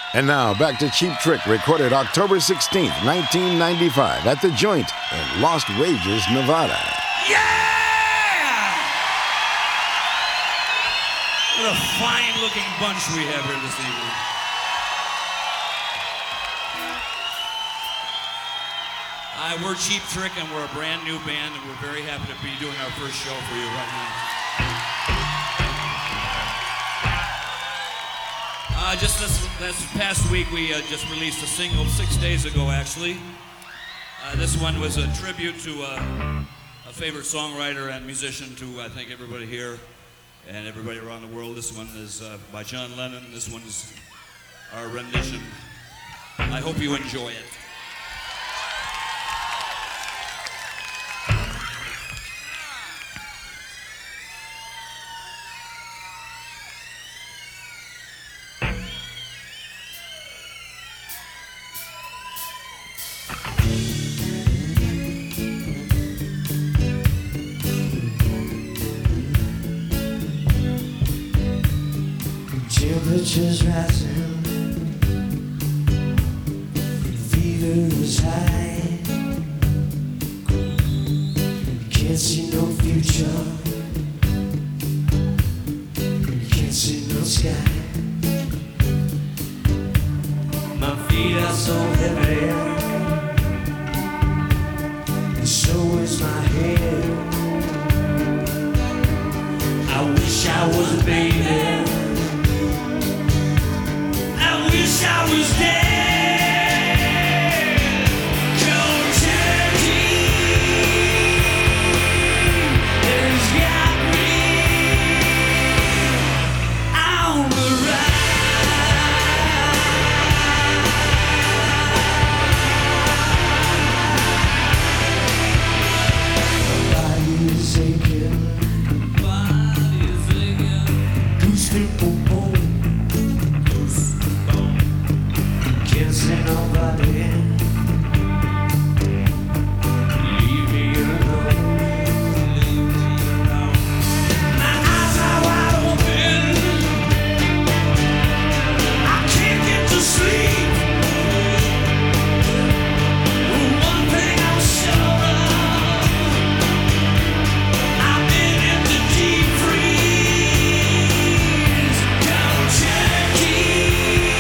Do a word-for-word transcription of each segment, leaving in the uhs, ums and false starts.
And now, back to Cheap Trick, recorded October sixteenth, nineteen ninety-five, at The Joint in Lost Wages, Nevada. Yeah! What a fine-looking bunch we have here this evening. Uh, we're Cheap Trick, and we're a brand new band, and we're very happy to be doing our first show for you right now. Uh, just this, this past week, we uh, just released a single six days ago, actually. Uh, this one was a tribute to uh, a favorite songwriter and musician to, I think, everybody here and everybody around the world. This one is uh, by John Lennon. This one is our rendition. I hope you enjoy it. Temperature's rising, fever is high, can't see no future, can't see no sky. My feet are so heavy, and so is my head. I wish I was a baby, I was dead. Cold turkey has got me on the ride. Body is aching, body is aching. Goose people bone. Can't see nobody. Leave me alone. Leave me alone. My eyes are wide open. I can't get to sleep. One thing I'm sure of, I've been in the deep freeze. Cold turkey.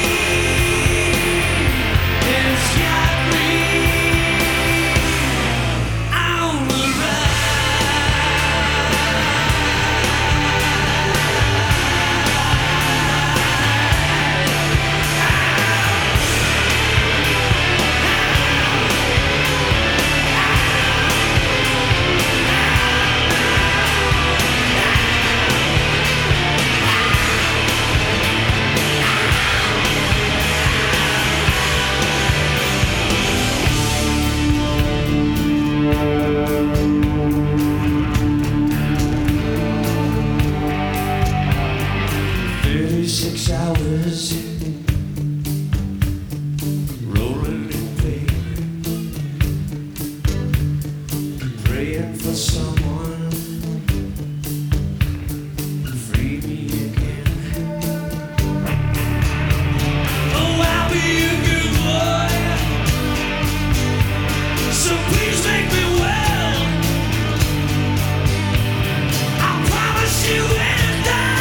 Six hours rolling in pain, praying for someone to free me again. Oh, I'll be a good boy, so please make me well. I promise you and I.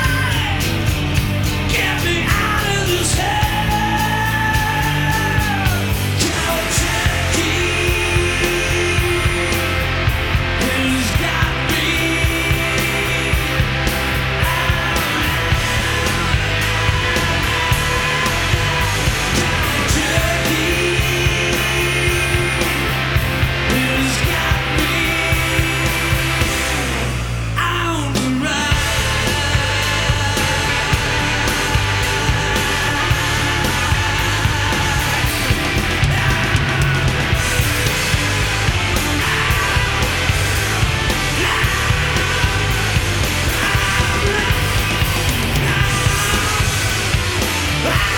Get me out of this hell. Cold turkey has got me. Cold turkey has got me on the ride. Ah!